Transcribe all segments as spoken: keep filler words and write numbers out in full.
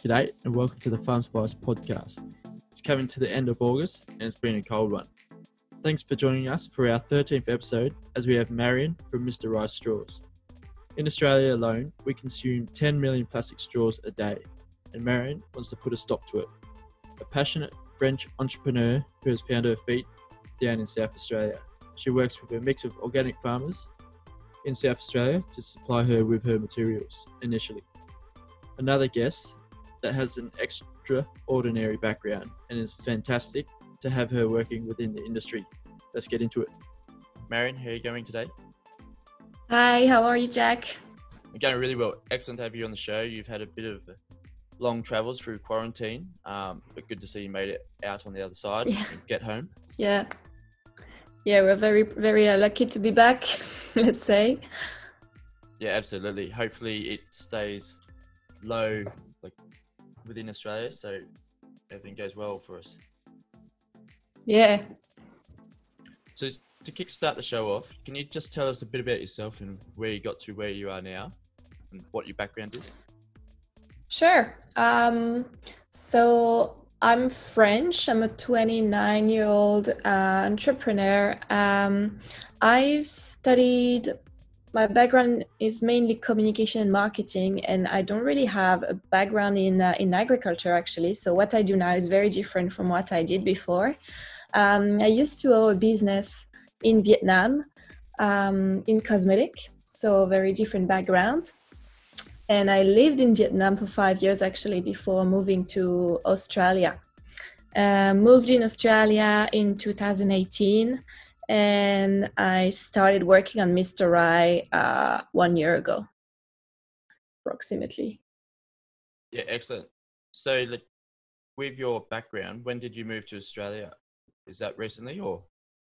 G'day and welcome to the Farm Spice podcast. It's coming to the end of August and it's been a cold one. Thanks for joining us for our thirteenth episode as we have Marion from Mister Rice Straws. In Australia alone, we consume ten million plastic straws a day and Marion wants to put a stop to it. A passionate French entrepreneur who has found her feet down in South Australia. She works with a mix of organic farmers in South Australia to supply her with her materials initially. Another guest that has an extraordinary background and is fantastic to have her working within the industry. Let's get into it. Marion, how are you going today? Hi, how are you, Jack? I'm going really well. Excellent to have you on the show. You've had a bit of long travels through quarantine, um, but good to see you made it out on the other side Yeah. and get home. Yeah. Yeah, we're very, very uh, lucky to be back, let's say. Yeah, absolutely. Hopefully it stays low like within Australia, so everything goes well for us. Yeah. So to kickstart the show off, can you just tell us a bit about yourself and where you got to where you are now and what your background is? Sure. Um, so I'm French. I'm a twenty-nine-year-old uh, entrepreneur. Um, I've studied, my background is mainly communication and marketing, and I don't really have a background in uh, in agriculture, actually. So what I do now is very different from what I did before. Um, I used to own a business in Vietnam um, in cosmetic, so a very different background. And I lived in Vietnam for five years actually before moving to Australia. Uh, moved in Australia in two thousand eighteen, and I started working on Mister Rye uh, one year ago, approximately. Yeah, excellent. So like, with your background, when did you move to Australia? Is that recently or?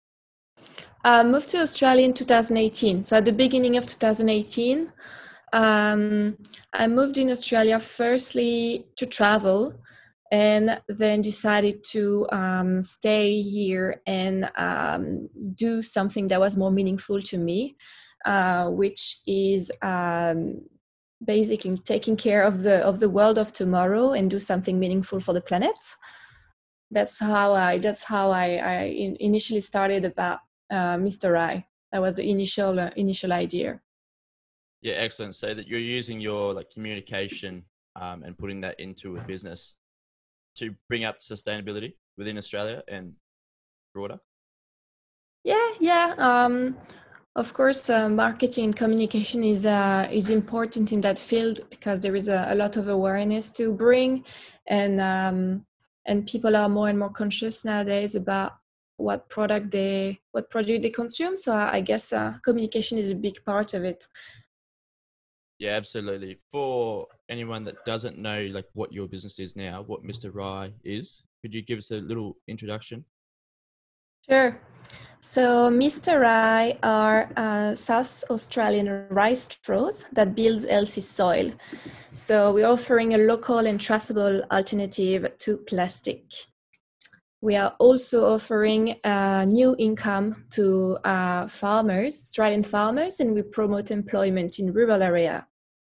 I moved to Australia in two thousand eighteen. So at the beginning of two thousand eighteen, um, I moved in Australia firstly to travel, and then decided to um, stay here and um, do something that was more meaningful to me, uh, which is um, basically taking care of the of the world of tomorrow and do something meaningful for the planet. That's how I. That's how I, I in, initially started about uh, Mister Rye. That was the initial uh, initial idea. Yeah, excellent. So that you're using your like communication um, and putting that into a business to bring up sustainability within Australia and broader. Yeah, yeah. Um, of course, uh, marketing and communication is uh, is important in that field because there is a, a lot of awareness to bring, and um, and people are more and more conscious nowadays about what product they what product they consume. So I, I guess uh, communication is a big part of it. Yeah, absolutely. For anyone that doesn't know like what your business is now, what Mister Rye is, could you give us a little introduction? Sure. So Mister Rye are uh, South Australian rice straws that builds healthy soil. So we're offering a local and traceable alternative to plastic. We are also offering uh, new income to uh, farmers, Australian farmers, and we promote employment in rural area.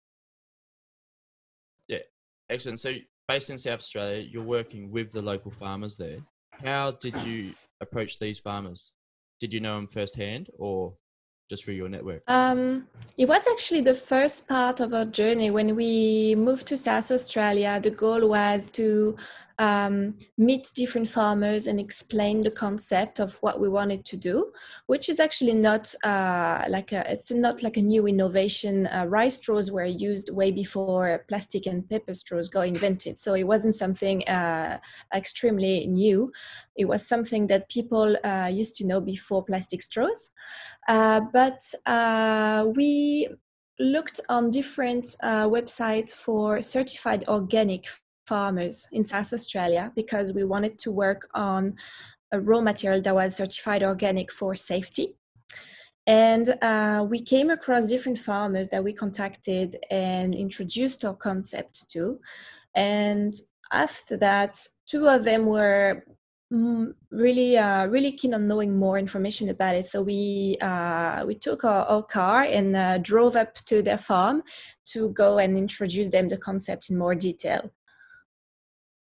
Yeah, excellent. So based in South Australia, you're working with the local farmers there. How did you approach these farmers? Did you know them firsthand or just through your network? Um, it was actually the first part of our journey. When we moved to South Australia, the goal was to um, meet different farmers and explain the concept of what we wanted to do, which is actually not uh, like a, it's not like a new innovation. Uh, rice straws were used way before plastic and paper straws got invented. So it wasn't something uh, extremely new. It was something that people uh, used to know before plastic straws. Uh, but uh, we looked on different uh, websites for certified organic farmers in South Australia because we wanted to work on a raw material that was certified organic for safety. And uh, we came across different farmers that we contacted and introduced our concept to. And after that, two of them were mm, really, uh, really keen on knowing more information about it. So we uh, we took our, our car and uh, drove up to their farm to go and introduce them the concept in more detail.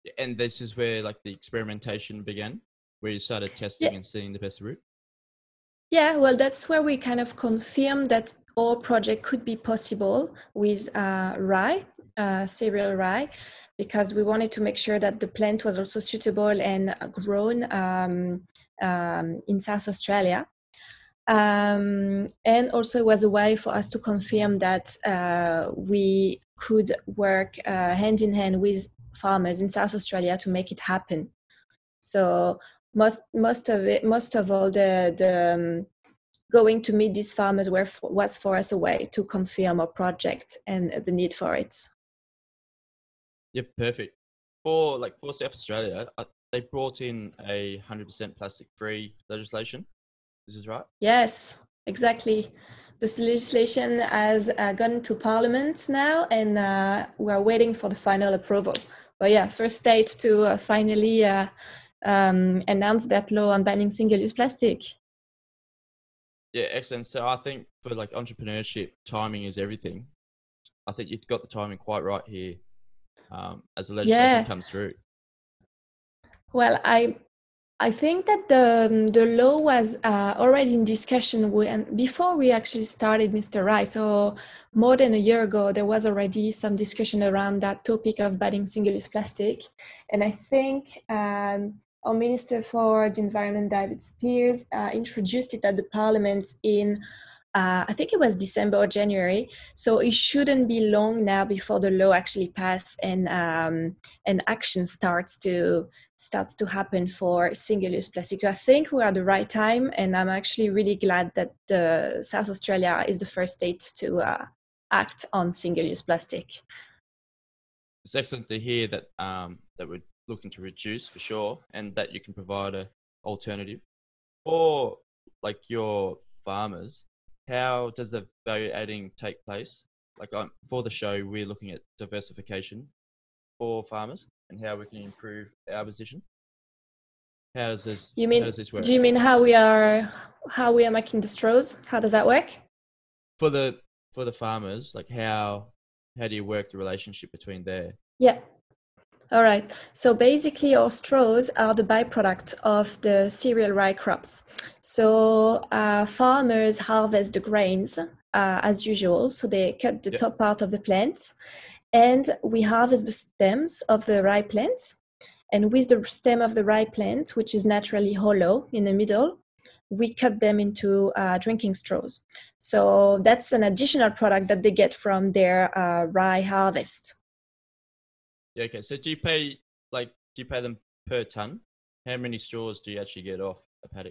And this is where like the experimentation began, where you started testing Yeah. and seeing the best route. Yeah, well, that's where we kind of confirmed that our project could be possible with uh, rye, uh, cereal rye, because we wanted to make sure that the plant was also suitable and grown um, um, in South Australia. Um, and also it was a way for us to confirm that uh, we could work uh, hand in hand with farmers in South Australia to make it happen. So most most of it, most of all the the um, going to meet these farmers were for, was for us a way to confirm our project and the need for it. Yeah, perfect. For like for South Australia, uh, they brought in a hundred percent plastic-free legislation. This is right. Yes, exactly. This legislation has uh, gone to Parliament now, and uh, we're waiting for the final approval. But yeah, first state to uh, finally uh, um, announce that law on banning single-use plastic. Yeah, excellent. So I think for like entrepreneurship, timing is everything. I think you've got the timing quite right here, um, as the legislation Yeah. comes through. Well, I I think that the the law was uh, already in discussion when, before we actually started Mister Right. So more than a year ago, there was already some discussion around that topic of banning single-use plastic, and I think um, our Minister for the Environment, David Spears, uh, introduced it at the Parliament in. Uh, I think it was December or January, so it shouldn't be long now before the law actually passes and um, and action starts to starts to happen for single-use plastic. I think we're at the right time, and I'm actually really glad that uh, South Australia is the first state to uh, act on single-use plastic. It's excellent to hear that um, that we're looking to reduce for sure, and that you can provide a alternative for like your farmers. How does the value adding take place? Like um, for the show, we're looking at diversification for farmers and how we can improve our position. How does this? You mean? How does this work? Do you mean how we are how we are making the straws? How does that work? For the for the farmers, like how how do you work the relationship between there? Yeah. All right. So basically, our straws are the byproduct of the cereal rye crops. So uh, farmers harvest the grains uh, as usual. So they cut the Yep. top part of the plant, and we harvest the stems of the rye plant. And with the stem of the rye plant, which is naturally hollow in the middle, we cut them into uh, drinking straws. So that's an additional product that they get from their uh, rye harvest. Yeah. Okay. So do you pay like do you pay them per ton? How many straws do you actually get off a paddock?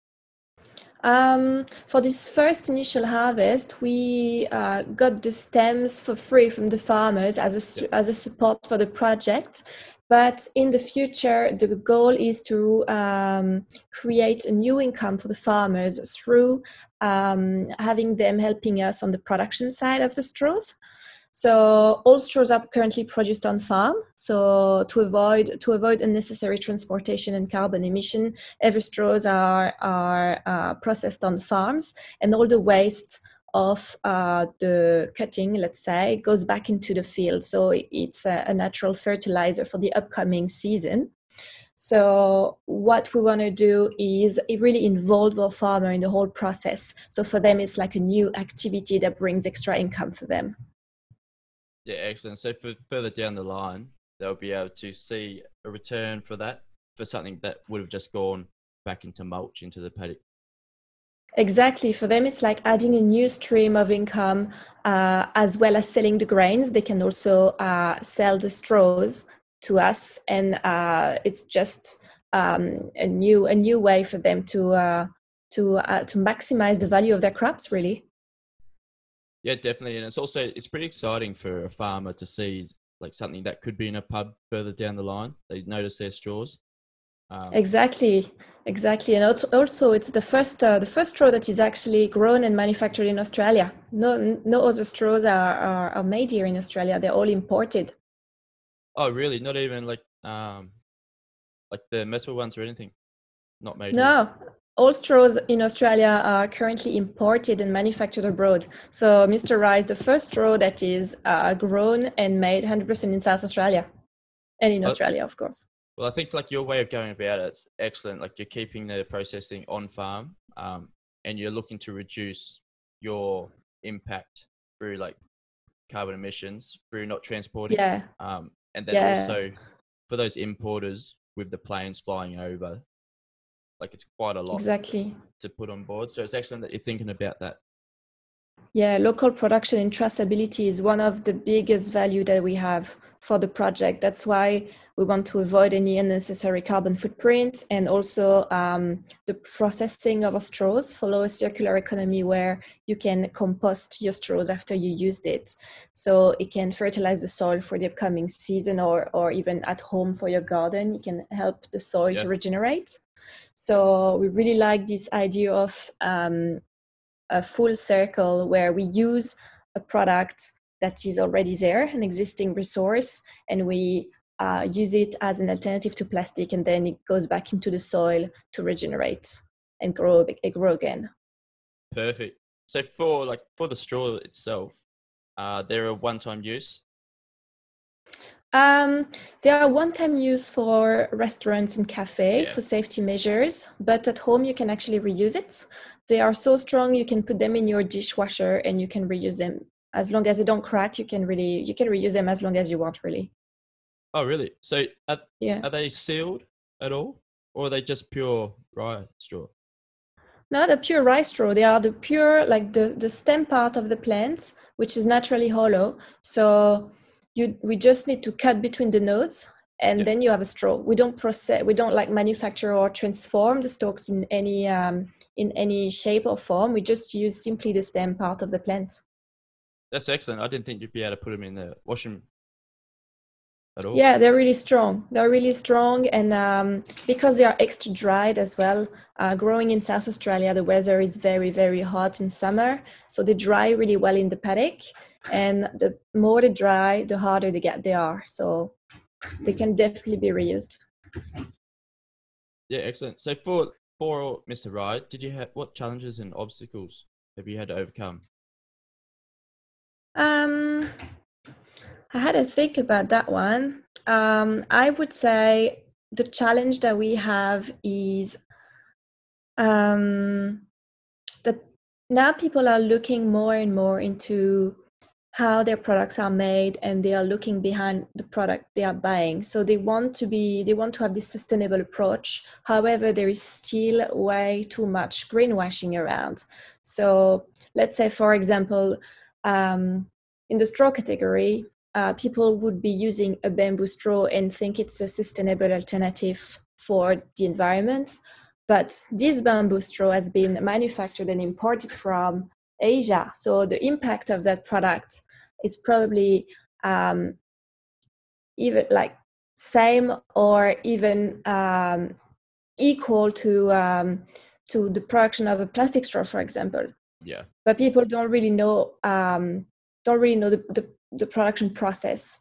Um, for this first initial harvest, we uh, got the stems for free from the farmers as a, su- Yep. as a support for the project. But in the future, the goal is to um, create a new income for the farmers through um, having them helping us on the production side of the straws. So all straws are currently produced on farm. So to avoid to avoid unnecessary transportation and carbon emission, every straws are are uh, processed on farms, and all the waste of uh, the cutting, let's say, goes back into the field. So it's a, a natural fertilizer for the upcoming season. So what we want to do is really involve the farmer in the whole process. So for them, it's like a new activity that brings extra income for them. Yeah, excellent. So for further down the line, they'll be able to see a return for that, for something that would have just gone back into mulch into the paddock. Exactly. For them, it's like adding a new stream of income, uh, as well as selling the grains. They can also uh, sell the straws to us, and uh, it's just um, a new a new way for them to uh, to uh, to maximize the value of their crops. Really. Yeah, definitely. And it's also, it's pretty exciting for a farmer to see like something that could be in a pub further down the line. They notice their straws. Um, Exactly, exactly, and also, also it's the first uh, the first straw that is actually grown and manufactured in Australia. No, no other straws are, are are made here in Australia. They're all imported. oh, really? Not even like um, like the metal ones or anything? Not made here. No, all straws in Australia are currently imported and manufactured abroad. So Mister Rye is the first straw that is uh, grown and made one hundred percent in South Australia. and in Well, Australia, of course. well, I think like your way of going about it's excellent. Like you're keeping the processing on farm, um, and you're looking to reduce your impact through like carbon emissions through not transporting. Yeah, Um, and then yeah, also for those importers with the planes flying over, like it's quite a lot exactly. to put on board. So it's excellent that you're thinking about that. Yeah, local production and traceability is one of the biggest value that we have for the project. That's why we want to avoid any unnecessary carbon footprint, and also um, the processing of our straws follow a circular economy where you can compost your straws after you used it. So it can fertilize the soil for the upcoming season, or, or even at home for your garden. It can help the soil Yeah. to regenerate. So we really like this idea of um, a full circle where we use a product that is already there, an existing resource, and we uh, use it as an alternative to plastic, and then it goes back into the soil to regenerate and grow, grow again. Perfect. So for like for the straw itself, uh, they're a one-time use. Um, they are one-time use for restaurants and cafe Yeah. for safety measures, but at home you can actually reuse it. They are so strong you can put them in your dishwasher and you can reuse them. As long as they don't crack, you can really you can reuse them as long as you want, really. Oh, really? So are, Yeah. are they sealed at all, or are they just pure rye straw? Not the pure rice straw. They are the pure, like the, the stem part of the plant, which is naturally hollow. So you we just need to cut between the nodes, and Yeah. then you have a straw. We don't process, we don't like manufacture or transform the stalks in any um, in any shape or form. We just use simply the stem part of the plant. That's excellent. I didn't think you'd be able to put them in the washing at all. Yeah, they're really strong. They're really strong, and um, because they are extra dried as well. Uh, growing in South Australia, the weather is very, very hot in summer, so they dry really well in the paddock. And the more they dry, the harder they get. They are, so they can definitely be reused. Yeah, excellent. So for for Mister Rye, did you have what challenges and obstacles have you had to overcome? Um, I had to think about that one. Um, I would say the challenge that we have is um, that now people are looking more and more into how their products are made, and they are looking behind the product they are buying. So they want to be, they want to have this sustainable approach. However, there is still way too much greenwashing around. So let's say, for example, um, in the straw category, uh, people would be using a bamboo straw and think it's a sustainable alternative for the environment. But this bamboo straw has been manufactured and imported from Asia. So the impact of that product is probably um, even like same or even um, equal to um, to the production of a plastic straw, for example. Yeah. But people don't really know um, don't really know the, the, the production process.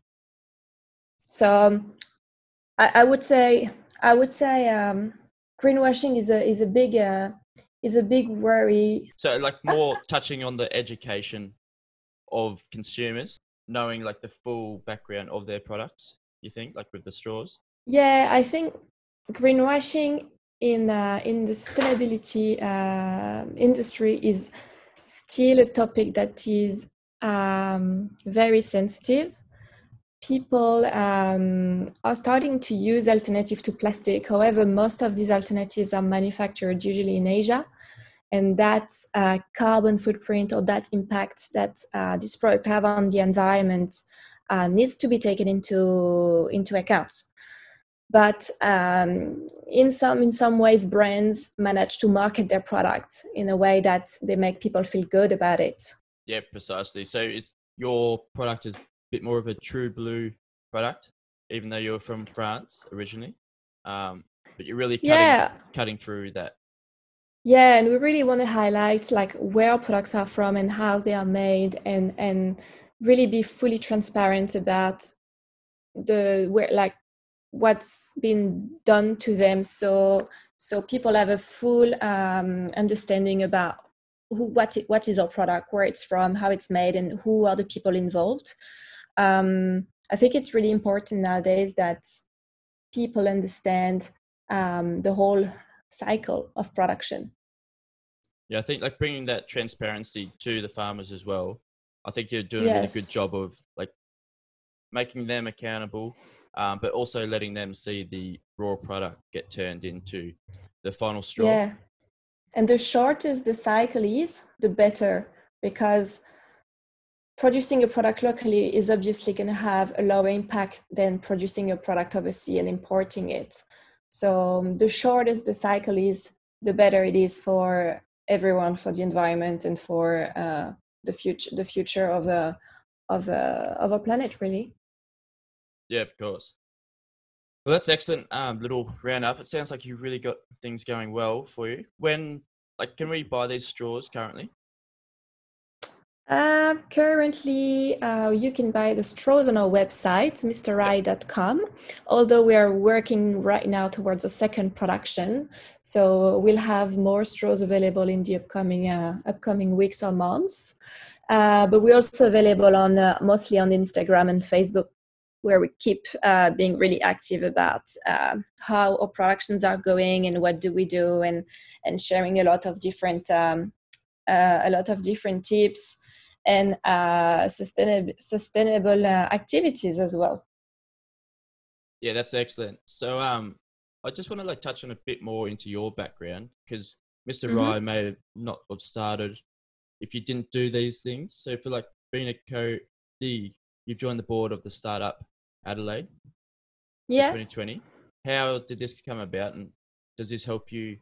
So um, I, I would say I would say um, greenwashing is a is a big uh, is a big worry. So like more touching on the education of consumers, knowing like the full background of their products, you think, like with the straws? Yeah, I think greenwashing in uh, in the sustainability uh, industry is still a topic that is um, very sensitive. People um, are starting to use alternative to plastic. However, most of these alternatives are manufactured usually in Asia, and that uh, carbon footprint or that impact that uh, this product have on the environment uh, needs to be taken into into account. But um, in some in some ways, brands manage to market their product in a way that they make people feel good about it. Yeah, precisely. So it's your product is a bit more of a true blue product, even though you're from France originally. Um, but you're really cutting Yeah, cutting through that. yeah, and we really want to highlight like where products are from and how they are made, and and really be fully transparent about the where like what's been done to them, so so people have a full um, understanding about who what what is our product, where it's from, how it's made, and who are the people involved. Um, I think it's really important nowadays that people understand um, the whole cycle of production. Yeah, I think like bringing that transparency to the farmers as well. I think you're doing a really Yes. good job of like making them accountable, um, but also letting them see the raw product get turned into the final straw. Yeah. And the shorter the cycle is, the better, because producing a product locally is obviously going to have a lower impact than producing a product overseas and importing it. So um, the shorter the cycle is, the better it is for everyone, for the environment, and for uh, the future, the future of a of a of a planet, really. Yeah, of course. Well, that's excellent. Um, little roundup. It sounds like you really got things going well for you. When, like, can we buy these straws currently? Uh, currently, uh, you can buy the straws on our website, mr rye dot com, although we are working right now towards a second production. So we'll have more straws available in the upcoming uh, upcoming weeks or months. Uh, but we're also available on uh, mostly on Instagram and Facebook, where we keep uh, being really active about uh, how our productions are going and what do we do, and and sharing a lot of different um, uh, a lot of different tips and uh, sustainable sustainable uh, activities as well. Yeah, that's excellent. So, um, I just want to like touch on a bit more into your background because mister Mm-hmm. Rye may have not have started if you didn't do these things. So, for like being a co, the you've joined the board of the startup Adelaide for Yeah. twenty twenty. How did this come about, and does this help you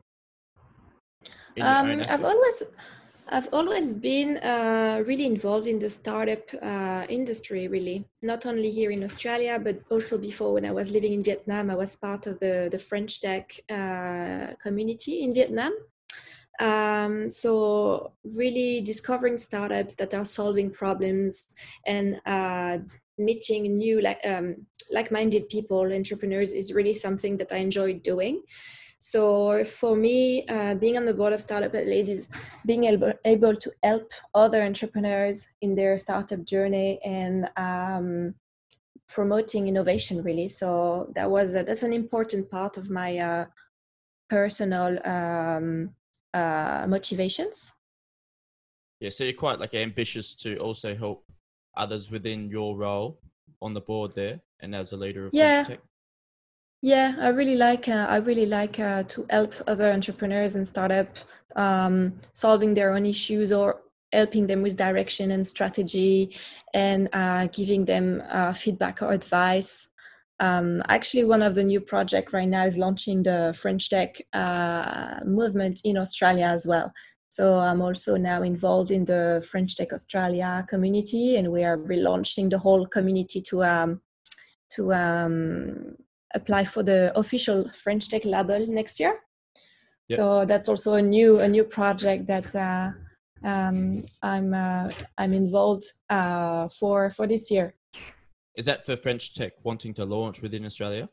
in your own Um, I've aspect? always I've always been uh, really involved in the startup uh, industry, really, not only here in Australia, but also before when I was living in Vietnam. I was part of the, the French Tech uh, community in Vietnam. Um, so really discovering startups that are solving problems and uh, meeting new like, um, like-minded people, entrepreneurs, is really something that I enjoy doing. So for me, uh, being on the board of Startup Adelaide is being able, able to help other entrepreneurs in their startup journey and um, promoting innovation, really. So that was a, that's an important part of my uh, personal um, uh, motivations. Yeah, so you're quite like ambitious to also help others within your role on the board there and as a leader of French Yeah, Tech. yeah, I really like uh, I really like uh, to help other entrepreneurs and startup um, solving their own issues, or helping them with direction and strategy, and uh, giving them uh, feedback or advice. Um, actually, one of the new project right now is launching the French Tech uh, movement in Australia as well. So I'm also now involved in the French Tech Australia community, and we are relaunching the whole community to um, to um, apply for the official French Tech label next year. Yeah. So that's also a new a new project that uh, um, I'm uh, I'm involved uh, for for this year. Is that for French Tech wanting to launch within Australia?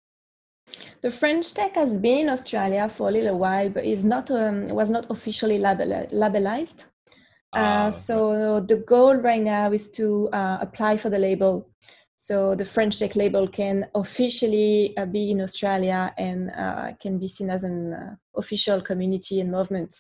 The French Tech has been in Australia for a little while, but is not um, was not officially label- labelized. Uh, Ah, right. so the goal right now is to uh, apply for the label. So the French Tech label can officially uh, be in Australia and uh, can be seen as an uh, official community and movement.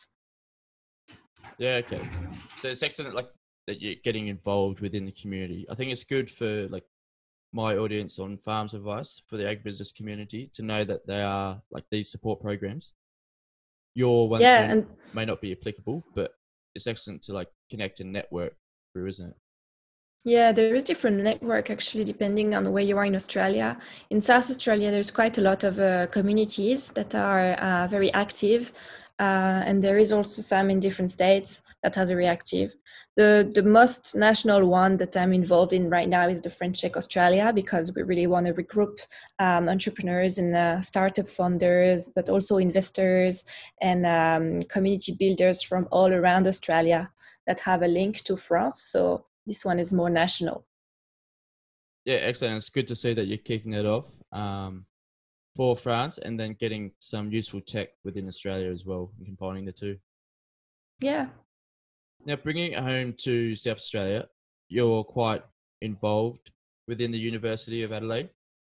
Yeah, okay. So it's excellent like that you're getting involved within the community. I think it's good for like my audience on Farms Advice, for the agribusiness community, to know that there are like these support programs. Your ones Yeah, may, and may not be applicable, but it's excellent to like connect and network through, isn't it? yeah, there is different network actually depending on where you are in Australia. In South Australia, there's quite a lot of uh, communities that are uh, very active, uh, and there is also some in different states that are very active. The the most national one that I'm involved in right now is the French Tech Australia, because we really want to regroup um, entrepreneurs and uh, startup funders, but also investors and um, community builders from all around Australia that have a link to France. So this one is more national. Yeah, excellent. It's good to see that you're kicking it off um, for France and then getting some useful tech within Australia as well, and combining the two. Yeah. Now, bringing it home to South Australia, you're quite involved within the University of Adelaide?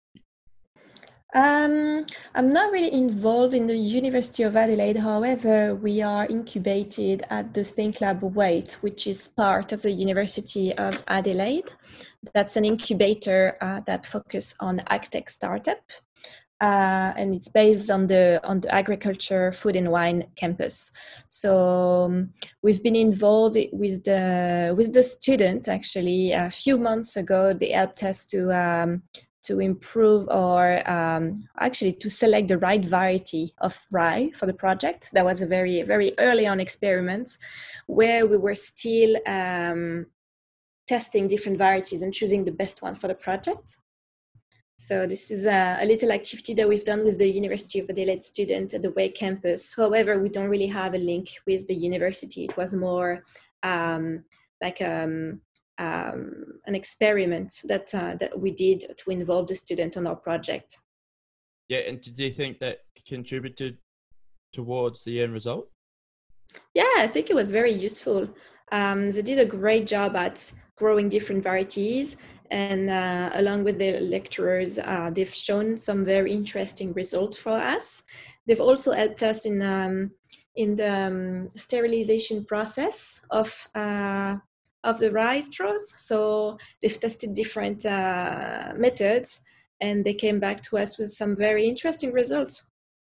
Um, I'm not really involved in the University of Adelaide. However, we are incubated at the Think Lab Wait, which is part of the University of Adelaide. That's an incubator uh, that focuses on agtech startup, uh, and it's based on the on the agriculture, food and wine campus. So um, we've been involved with the with the student actually a few months ago. They helped us to. Um, to improve or um, actually to select the right variety of rye for the project. That was a very, very early on experiment where we were still um, testing different varieties and choosing the best one for the project. So this is a, a little activity that we've done with the University of Adelaide student at the Way campus. However, we don't really have a link with the university. It was more um, like um, Um, an experiment that uh, that we did to involve the student on our project. Yeah, and did you think that contributed towards the end result? Yeah, I think it was very useful. Um, they did a great job at growing different varieties, and uh, along with the lecturers, uh, they've shown some very interesting results for us. They've also helped us in um, in the um, sterilization process of uh, of the rye straws. So they've tested different uh, methods, and they came back to us with some very interesting results.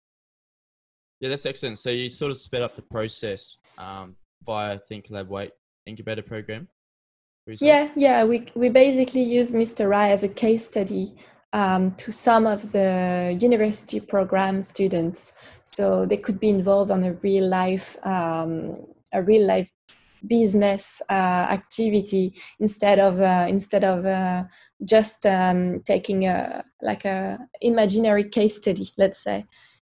Yeah, that's excellent. So you sort of sped up the process um, via Think Lab Wait incubator program? Yeah, yeah. We we basically used Mister Rye as a case study um, to some of the university program students, so they could be involved on a real life um, a real life business uh, activity instead of uh, instead of uh, just um, taking a like a imaginary case study, let's say.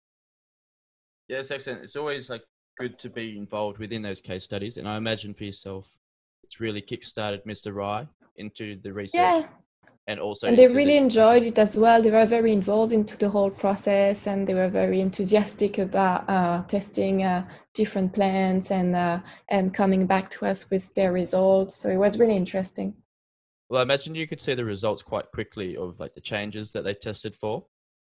Yeah, it's excellent. It's always like good to be involved within those case studies, and I imagine for yourself, it's really kickstarted Mister Rye into the research. Yeah. And also, and they really the- enjoyed it as well. They were very involved into the whole process, and they were very enthusiastic about uh, testing uh, different plants and uh, and coming back to us with their results. So it was really interesting. Well, I imagine you could see the results quite quickly of like the changes that they tested for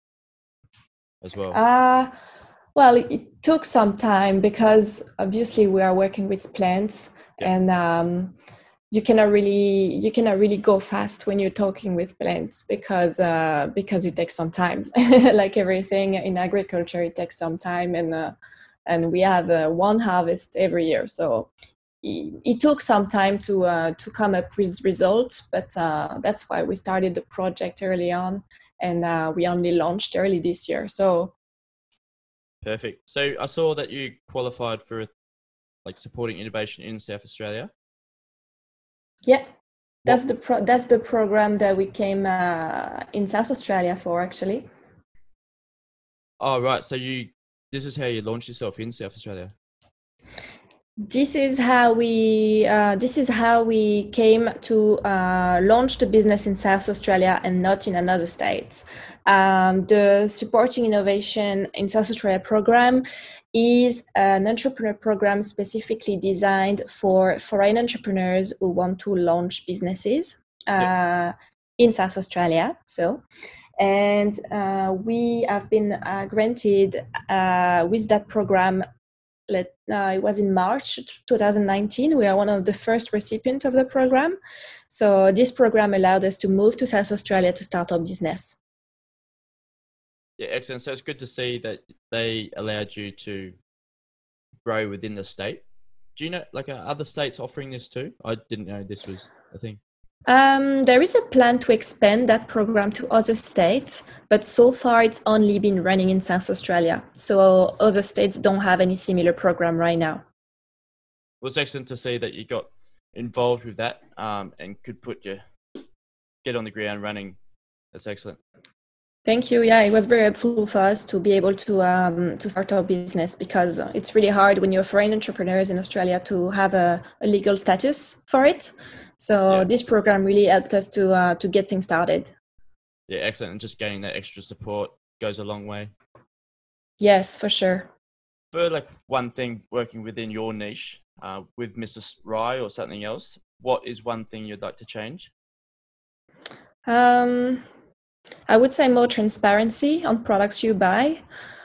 as well. Uh, well, it, it took some time because obviously we are working with plants, Yep. and um, you cannot really you cannot really go fast when you're talking with plants because uh, because it takes some time. Like everything in agriculture, it takes some time, and uh, and we have uh, one harvest every year, so it, it took some time to uh, to come up with results. But uh, that's why we started the project early on, and uh, we only launched early this year. So perfect. So I saw that you qualified for like supporting innovation in South Australia. Yeah, that's what? the pro- that's the program that we came uh, in South Australia for, actually. Oh, right. So you, this is how you launched yourself in South Australia. This is how we uh, this is how we came to uh, launch the business in South Australia and not in another states. Um, the Supporting Innovation in South Australia program is an entrepreneur program specifically designed for foreign entrepreneurs who want to launch businesses uh, yep. in South Australia. So. And uh, we have been uh, granted uh, with that program. Let, uh, it was in March twenty nineteen. We are one of the first recipients of the program. So this program allowed us to move to South Australia to start our business. Yeah, excellent. So it's good to see that they allowed you to grow within the state. Do you know, like, are other states offering this too? I didn't know this was a thing. Um, there is a plan to expand that program to other states, but so far it's only been running in South Australia. So other states don't have any similar program right now. Well, it's excellent to see that you got involved with that um, and could put your get on the ground running. That's excellent. Thank you. Yeah, it was very helpful for us to be able to um, to start our business, because it's really hard when you're foreign entrepreneurs in Australia to have a, a legal status for it. So yeah. This program really helped us to uh, to get things started. Yeah, excellent. And just getting that extra support goes a long way. Yes, for sure. For like one thing working within your niche uh, with Missus Rye or something else, what is one thing you'd like to change? Um, I would say more transparency on products you buy.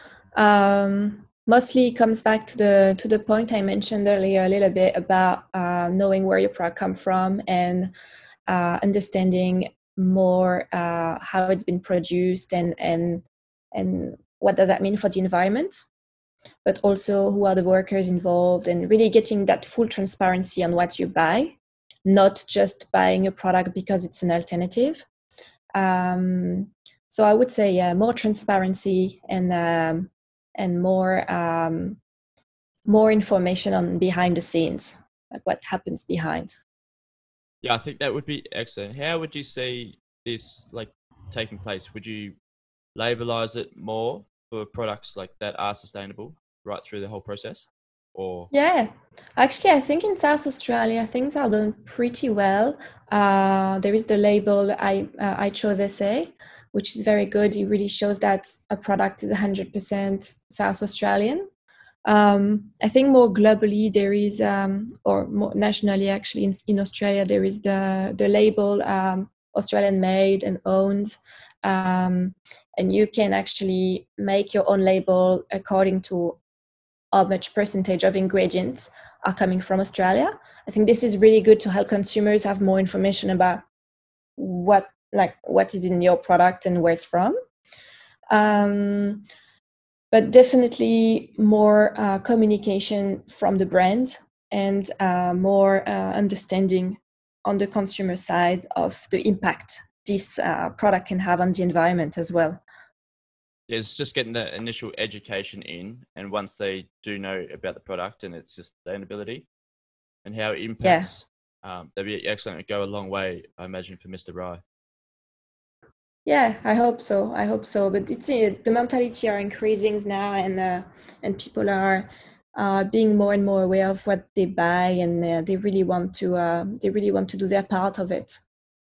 Um, mostly it comes back to the to the point I mentioned earlier a little bit about uh, knowing where your product come from and uh, understanding more uh, how it's been produced and and and what does that mean for the environment, but also who are the workers involved, and really getting that full transparency on what you buy, not just buying a product because it's an alternative. Um, so I would say, yeah, more transparency and um, and more um, more information on behind the scenes, like what happens behind. Yeah, I think that would be excellent. How would you see this like taking place? Would you labelize it more for products like that are sustainable right through the whole process, or? Yeah, actually, I think in South Australia things are done pretty well. Uh, there is the label I uh, I chose S A, which is very good. It really shows that a product is one hundred percent South Australian. Um, I think more globally there is, um, or more nationally actually in, in Australia, there is the the label um, Australian made and owned, um, and you can actually make your own label according to how much percentage of ingredients are coming from Australia. I think this is really good to help consumers have more information about what like what is in your product and where it's from. Um, but definitely more uh, communication from the brand and uh, more uh, understanding on the consumer side of the impact this uh, product can have on the environment as well. Yeah, it's just getting the initial education in, and once they do know about the product and its sustainability and how it Yeah. impacts, um, that'd be excellent. It'd go a long way, I imagine, for Mister Rye. Yeah, I hope so. I hope so. But it's uh, the mentality are increasing now, and uh, and people are uh, being more and more aware of what they buy, and uh, they really want to uh, they really want to do their part of it.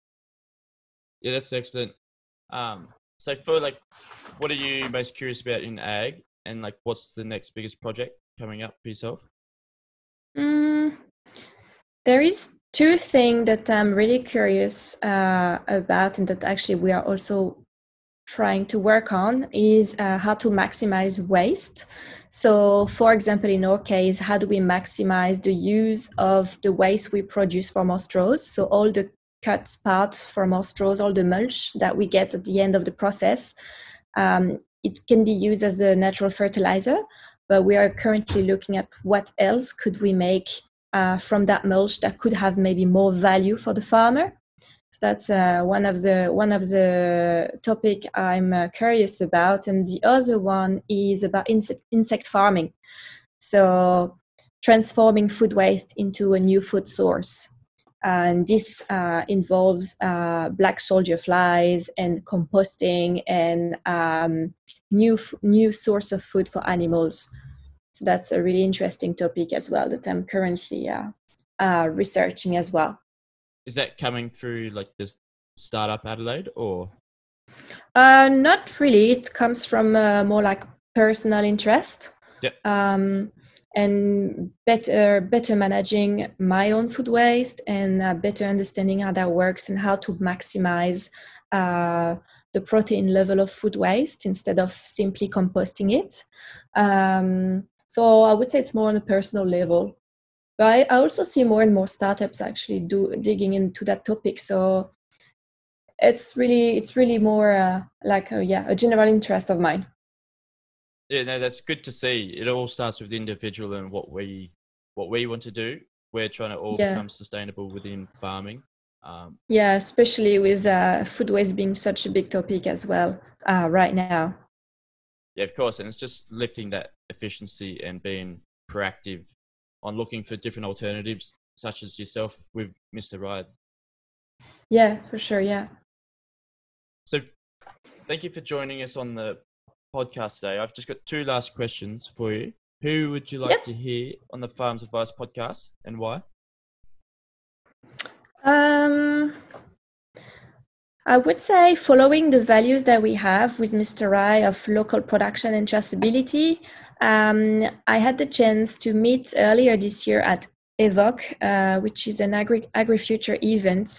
Yeah, that's excellent. Um, so for like, what are you most curious about in ag, and like, what's the next biggest project coming up for yourself? Mm, there is two things that I'm really curious uh, about, and that actually we are also trying to work on is uh, how to maximize waste. So, for example, in our case, how do we maximize the use of the waste we produce from our straws? So, all the cut parts from our straws, all the mulch that we get at the end of the process, um, it can be used as a natural fertilizer. But we are currently looking at what else could we make uh, from that mulch that could have maybe more value for the farmer. So that's uh, one of the one of the topic I'm uh, curious about, and the other one is about insect, insect farming. So transforming food waste into a new food source, and this uh, involves uh, black soldier flies and composting and um, new new source of food for animals. So that's a really interesting topic as well that I'm currently uh, uh, researching as well. Is that coming through like this startup Adelaide, or? Uh, not really. It comes from uh, more like personal interest, Yeah. um, and better better managing my own food waste, and uh, better understanding how that works and how to maximize uh, the protein level of food waste instead of simply composting it. Um, so I would say it's more on a personal level. But I, I also see more and more startups actually do digging into that topic. So it's really it's really more uh, like a, yeah a general interest of mine. Yeah, no, that's good to see. It all starts with the individual and what we what we want to do. We're trying to all Yeah, become sustainable within farming. Um, yeah, especially with uh, food waste being such a big topic as well uh, right now. yeah, of course, and it's just lifting that efficiency and being proactive on looking for different alternatives, such as yourself with Mister Rye. Yeah, for sure. Yeah. So, thank you for joining us on the podcast today. I've just got two last questions for you. Who would you like Yep. to hear on the Farms Advice podcast, and why? Um, I would say following the values that we have with Mister Rye of local production and traceability. Um, I had the chance to meet earlier this year at Evoc, uh, which is an agri agri-future event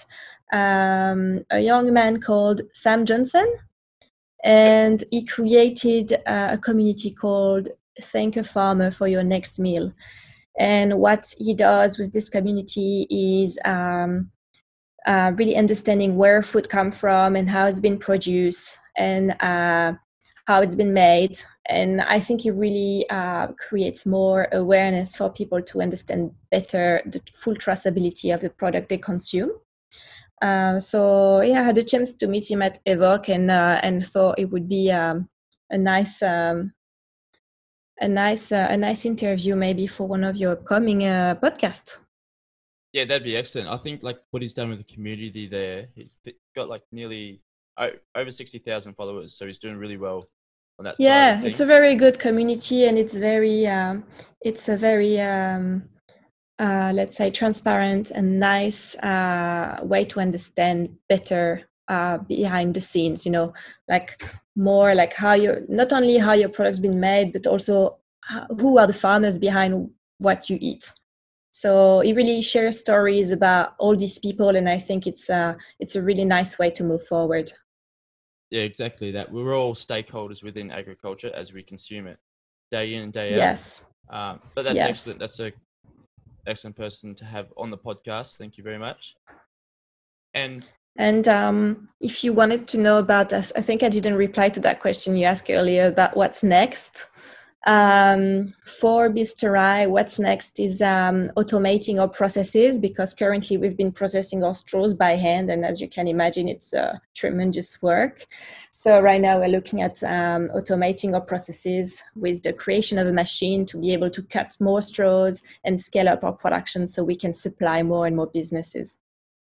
um, a young man called Sam Johnson, and he created uh, a community called Thank a Farmer for Your Next Meal. And what he does with this community is um, uh, really understanding where food comes from and how it's been produced and uh, how it's been made. And I think it really uh, creates more awareness for people to understand better the full traceability of the product they consume. Uh, so yeah, I had a chance to meet him at Evoc, and uh, and thought it would be um, a nice um, a nice uh, a nice interview maybe for one of your upcoming uh, podcasts. Yeah, that'd be excellent. I think like what he's done with the community there, he's got like nearly over sixty thousand followers, so he's doing really well on that. Yeah, it's a very good community, and it's very um, it's a very um, uh, let's say transparent and nice uh, way to understand better uh, behind the scenes. You know, like more like how you not only how your product's been made, but also how, who are the farmers behind what you eat. So it really shares stories about all these people, and I think it's uh, it's a really nice way to move forward. Yeah, exactly that. We're all stakeholders within agriculture as we consume it day in and day out. Yes. Um, but that's yes. excellent. That's a excellent person to have on the podcast. Thank you very much. And and um, if you wanted to know about us, I think I didn't reply to that question you asked earlier about what's next. Um, for Mister Rye, what's next is um, automating our processes, because currently we've been processing our straws by hand, and as you can imagine, it's uh, tremendous work. So right now we're looking at um, automating our processes with the creation of a machine to be able to cut more straws and scale up our production so we can supply more and more businesses.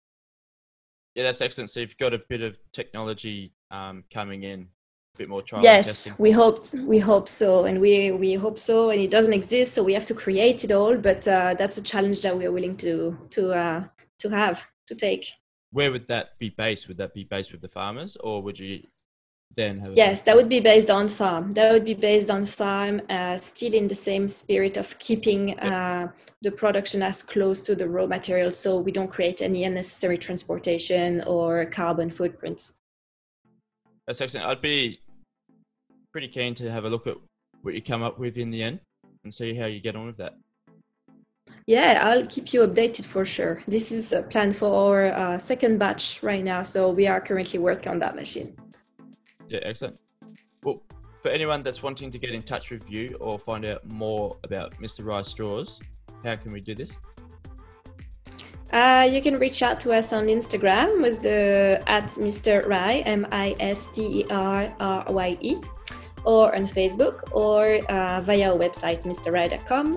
Yeah, that's excellent. So you've got a bit of technology um, coming in. Bit more trial yes testing. we hoped we hope so and we we hope so and it doesn't exist, so we have to create it all, but uh, that's a challenge that we're willing to to uh to have to take. Where would that be based? Would that be based with the farmers, or would you then have yes that would be based on farm that would be based on farm uh, still in the same spirit of keeping yep. uh the production as close to the raw material, so we don't create any unnecessary transportation or carbon footprints. That's excellent. I'd be pretty keen to have a look at what you come up with in the end and see how you get on with that. Yeah, I'll keep you updated for sure. This is a plan for our uh, second batch right now, so we are currently working on that machine. Yeah, excellent. Well, for anyone that's wanting to get in touch with you or find out more about Mister Rye Straws, how can we do this? Uh, you can reach out to us on Instagram with the at Mister Rye, M I S T E R R Y E, or on Facebook, or uh, via our website, Mister Rye dot com.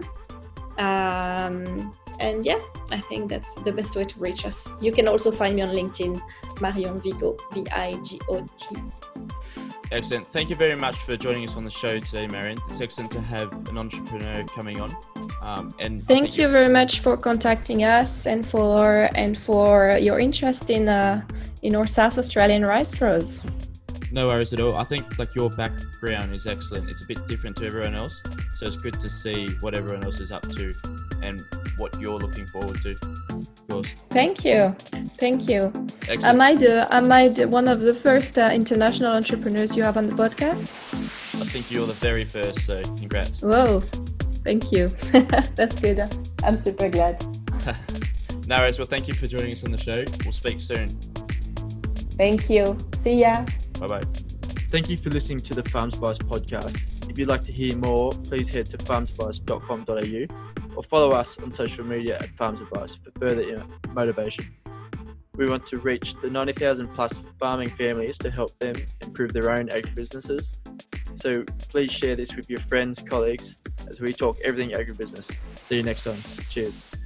Um, and yeah, I think that's the best way to reach us. You can also find me on LinkedIn, Marion Vigo, V I G O T. Excellent. Thank you very much for joining us on the show today, Marion. It's excellent to have an entrepreneur coming on. Um, and thank you very much for contacting us and for and for your interest in uh, in our South Australian rice straws. No worries at all. I think like your background is excellent. It's a bit different to everyone else, so it's good to see what everyone else is up to and what you're looking forward to. Of course. Thank you, thank you. Excellent. Am I the am I the, one of the first uh, international entrepreneurs you have on the podcast? I think you're the very first, so congrats. Whoa, thank you. That's good. I'm super glad. No worries. Well, thank you for joining us on the show. We'll speak soon. Thank you. See ya. Bye-bye. Thank you for listening to the Farms Advice podcast. If you'd like to hear more, please head to farms advice dot com dot a u or follow us on social media at Farms Advice for further motivation. We want to reach the ninety thousand plus farming families to help them improve their own agribusinesses. So please share this with your friends, colleagues, as we talk everything agribusiness. See you next time. Cheers.